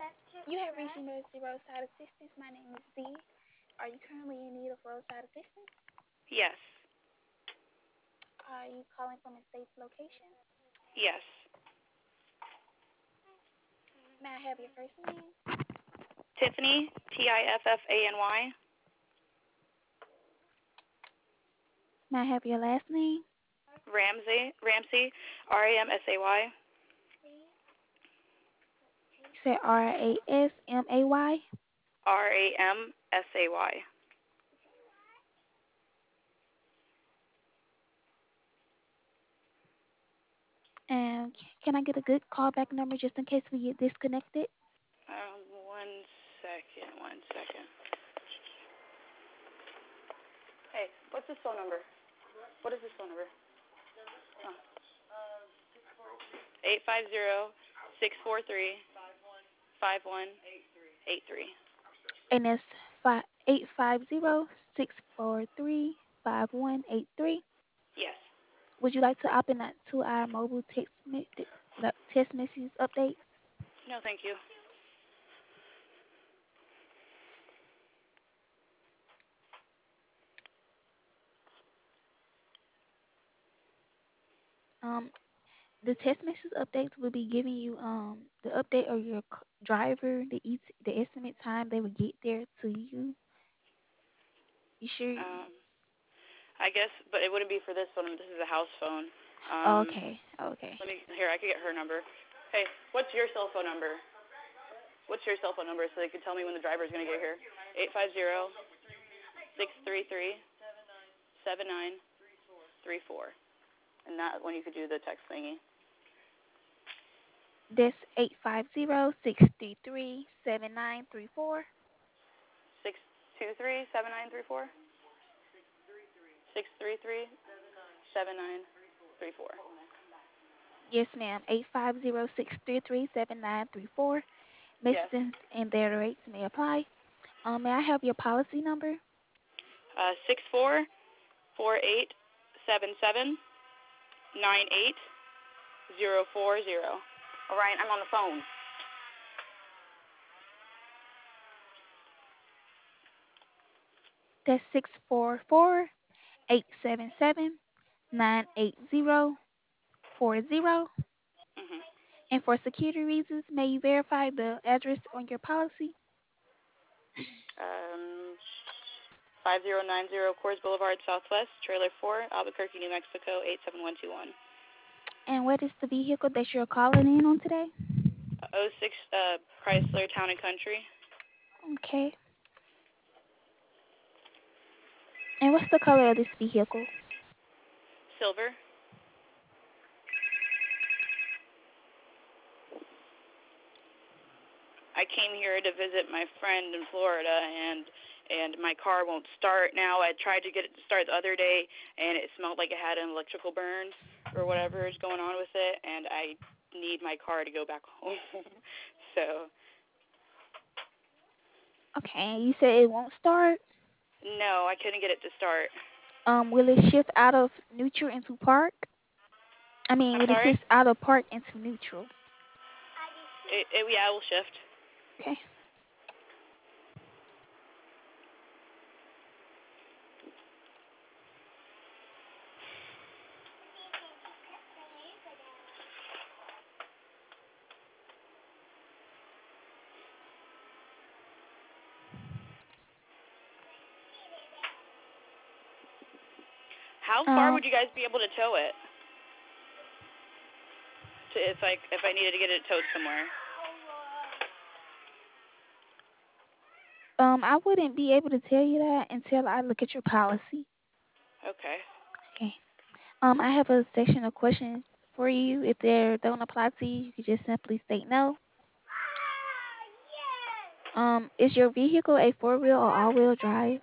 You have reached emergency roadside assistance. My name is Z. Are you currently in need of roadside assistance? Yes. Are you calling from a safe location? Yes. May I have your first name? Tiffany, Tiffany. May I have your last name? Ramsey, Ramsay. You said Rasmay. Ramsay. And can I get a good callback number just in case we get disconnected? One second, 1 second. Hey, what's this phone number? What is this phone number? Huh. 850-643-5183. And that's 850-643-5183. Yes. Would you like to opt in to our mobile text messages update? No, thank you. Um, the text message updates will be giving you the update of your driver, the estimate time they will get there to you. You sure? Um, I guess, but it wouldn't be for this phone. This is a house phone. Okay, okay. Let me here. I could get her number. Hey, what's your cell phone number? What's your cell phone number so they can tell me when the driver is going to get here? 850-633-7934. And that when you could do the text thingy. That's 850-633-7934. 623-7934. 633-7934. Yes, ma'am. 850-633-7934. Yes. Messages and their rates may apply. May I have your policy number? 6448779840. All right, I'm on the phone. That's 644-877-98040. Mhm. And for security reasons, may you verify the address on your policy? Um, 5090 Coors Boulevard Southwest, Trailer 4, Albuquerque, New Mexico 87121. And what is the vehicle that you're calling in on today? '06 Chrysler Town and Country. Okay. And what's the color of this vehicle? Silver. I came here to visit my friend in Florida, and my car won't start now. I tried to get it to start the other day, and it smelled like it had an electrical burn or whatever is going on with it, and I need my car to go back home. So, Okay, you said it won't start. no, I couldn't get it to start. Will it shift out of neutral into park? I'm Will it sorry? shift out of park into neutral? Yeah, it will shift. Okay. How far Um, would you guys be able to tow it? If I needed to get it towed somewhere. I wouldn't be able to tell you that until I look at your policy. Okay. Okay. I have a section of questions for you. If they don't apply to you, you can just simply state no. Is your vehicle a four-wheel or all-wheel drive?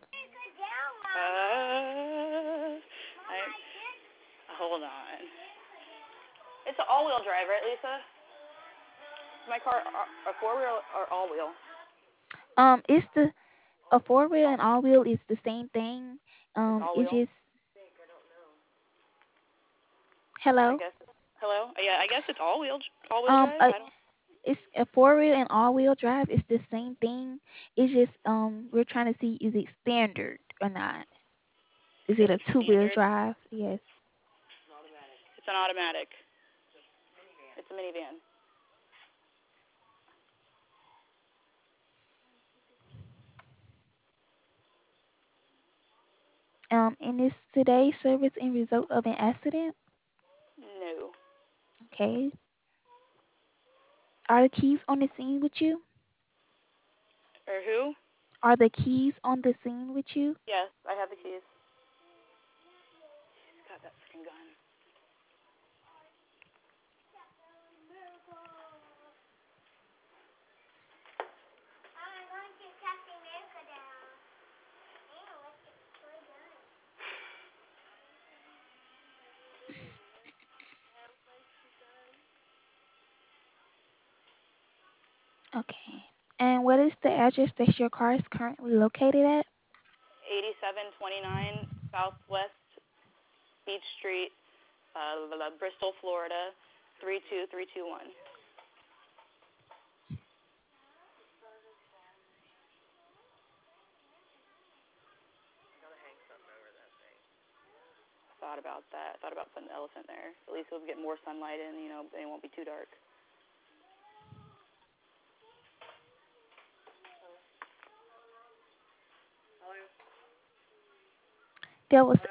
Hold on. It's an all-wheel drive, right, Lisa? Is my car a four-wheel or all-wheel? It's the a four-wheel and all-wheel is the same thing. It's It's all-wheel. just I hello. guess. Hello. Yeah, I guess it's all-wheel Um, drive. a I don't. It's a four wheel and all wheel drive. It's the same thing. It's just we're trying to see is it standard or not. Is it It's a a two wheel standard. drive? Yes. It's an automatic. It's a minivan. And is today's service in result of an accident? No. Okay. Are the keys on the scene with you? Or who? Are the keys on the scene with you? Yes, I have the keys. She's got that freaking gun. Okay. And what is the address that your car is currently located at? 8729 Southwest Beach Street, Bristol, Florida, 32321. Thought about that. Thought about putting the elephant there. At least it'll get more sunlight in, and it won't be too dark. That was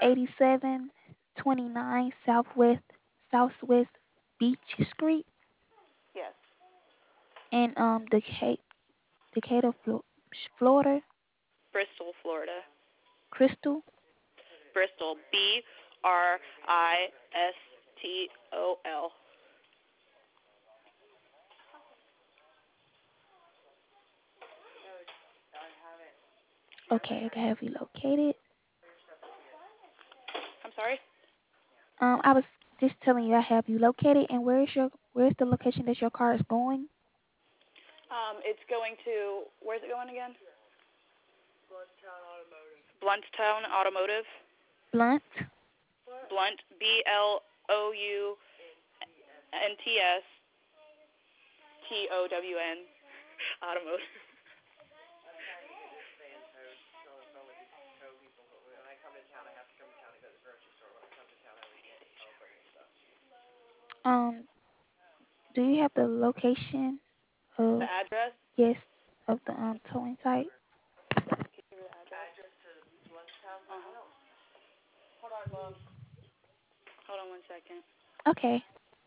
8729 Southwest Beach Street Yes. in Decatur, Florida. Bristol, Florida. Crystal. Bristol. Bristol. Okay, I have you located. I'm sorry? I was just telling you I have you located, and where's the location that your car is going? It's going to, where's it going again? Bluntstown Automotive. Blunt. Blunt, BLOUNTSTOWN Automotive. Um, do you have the location The of address? yes of the towing site? Give me the address. Uh-huh. Hold on 1 second. Okay.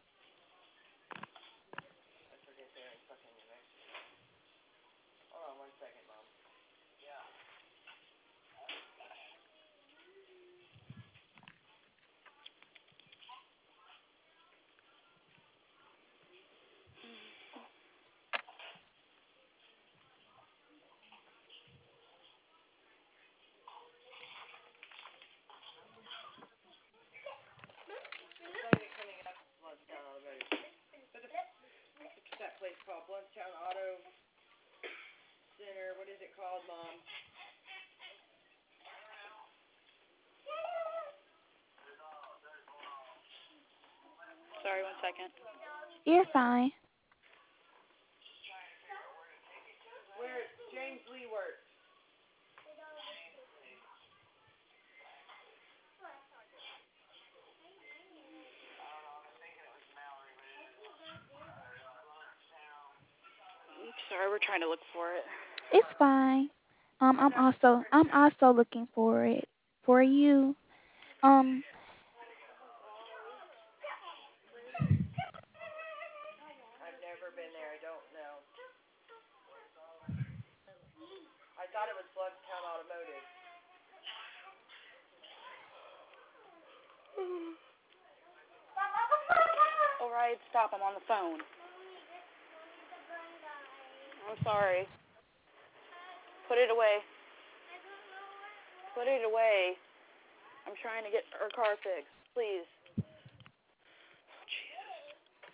That place called Bluntstown Auto Center. What is it called, Mom? Sorry, 1 second. You're fine. Where James Lee works. Sorry, we're trying to look for it. It's fine. I'm also looking for it for you. Um, I've never been there. I don't know. I thought it was Bluntstown Automotive. All right, stop. I'm on the phone. I'm sorry. Put it away. Put it away. I'm trying to get her car fixed. Please. Oh, Jesus.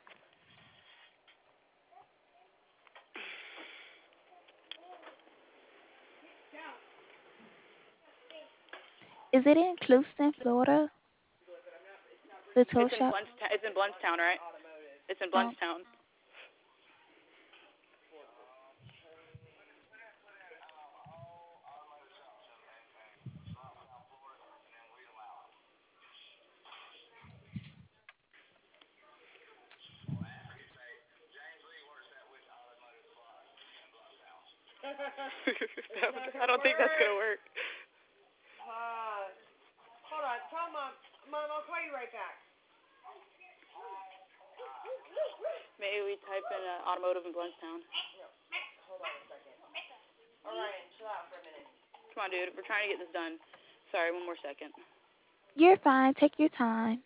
is it in Clewiston, Florida? The tow shop. It's in Bluntstown, right? It's in Um, Bluntstown. I don't think that's gonna work. Hold on. Tell Mom. Mom, I'll call you right back. Maybe we type in automotive in Bluntstown. Hold on a second. All right, chill out for a minute. Come on, dude. We're trying to get this done. Sorry, one more second. You're fine. Take your time.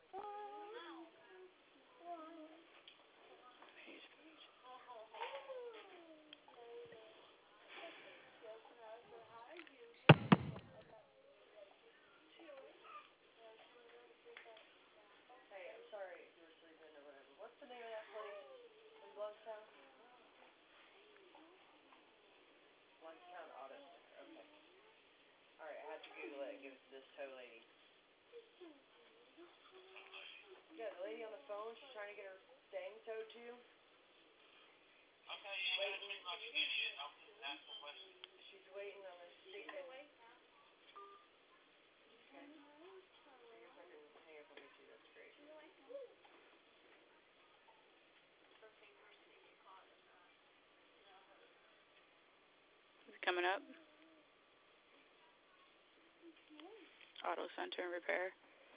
Hey, I'm sorry if you were sleeping or whatever. What's the name of that place in Bluntstown? Bluntstown Auto Center. Okay. All right, I had to Google it and give it to this tow lady. Yeah, the lady on the phone, she's trying to get her thing towed to. Okay, waiting. Like an idiot. I'll ask some questions. She's waiting on this stupid. Okay. I guess I can hang up on you too. That's great. Is it coming up? Auto Center and Repair.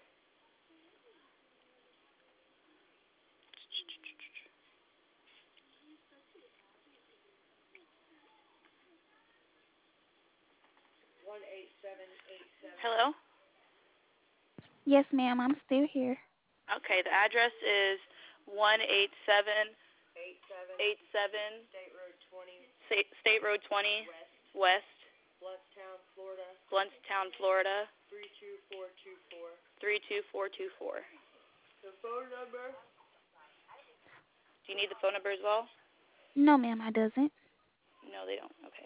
Hello? Yes, ma'am. I'm still here. Okay, the address is 18787 State Road 20. State Road 20 West, Bluntstown, Florida. Bluntstown, Florida 32424. 32424. The phone number? Do you need the phone number as well? No, ma'am, I doesn't. No, they don't. Okay.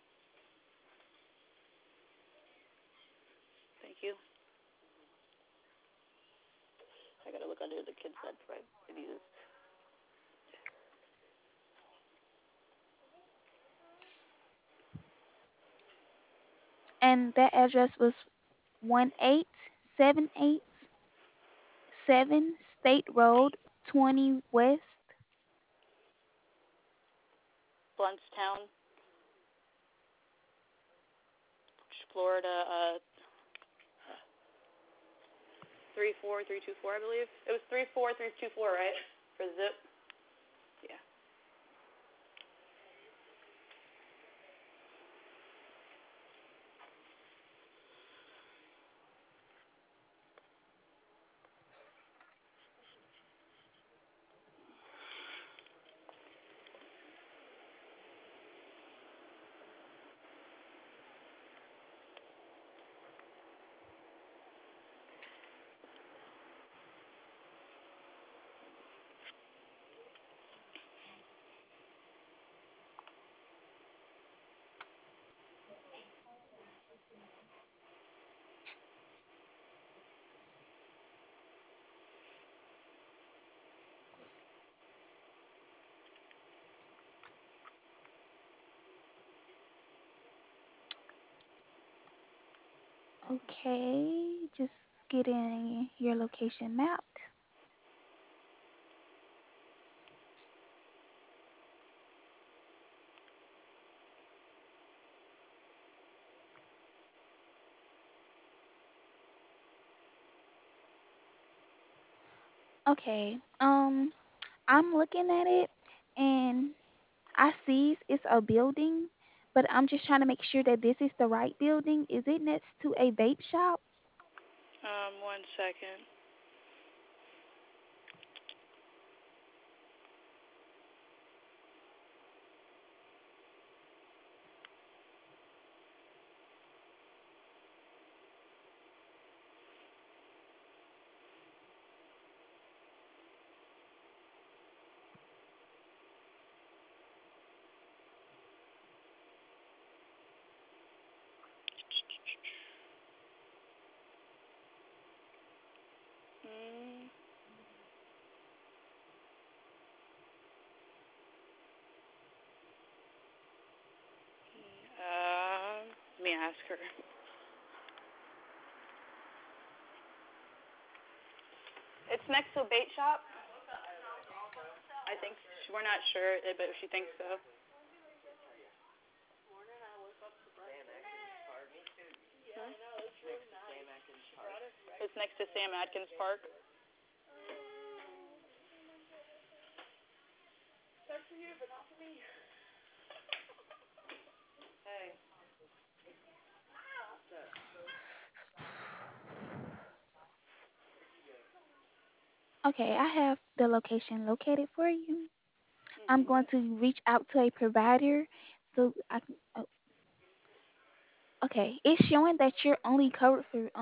Thank you. I gotta look under the kids' bed before I give you this. And that address was 18787 State Road 20 West. Bluntstown, Florida, 34324, I believe. It was 34324, right? For zip. Yeah. Okay, just getting your location mapped. Okay, I'm looking at it and I see it's a building, but I'm just trying to make sure that this is the right building. Is it next to a vape shop? 1 second. Mm, let me ask her. It's next to a bait shop. I think we're not sure, but she thinks so. next to Sam Atkins Park. That's for you, but not for me. Hey. Okay, I have the location located for you. I'm Mhm. going to reach out to a provider so I can. Oh, okay, it's showing that you're only covered for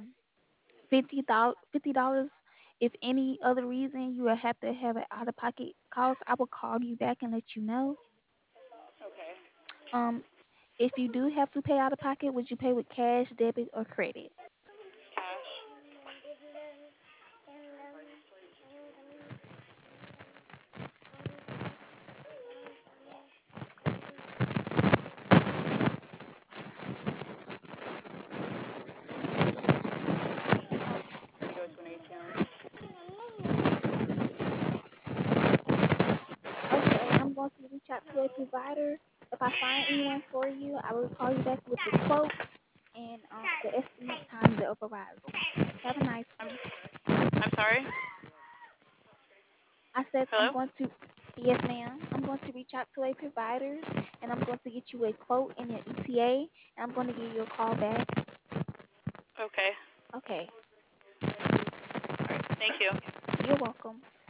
$50. If any other reason you will have to have an out of pocket cost, I will call you back and let you know. Okay. Um, if you do have to pay out of pocket, would you pay with cash, debit, or credit? Cash. Let me go to an ATM. Okay, I'm going to reach out to a provider. If I find anyone for you, I will call you back with the quote and the estimate time they'll arrive. Have a nice one. I'm sorry. I said I'm Hello. going to, yes, ma'am. I'm going to reach out to a provider and I'm going to get you a quote and your ETA and I'm going to give you a call back. Okay. Okay, All right. Thank you. you're welcome.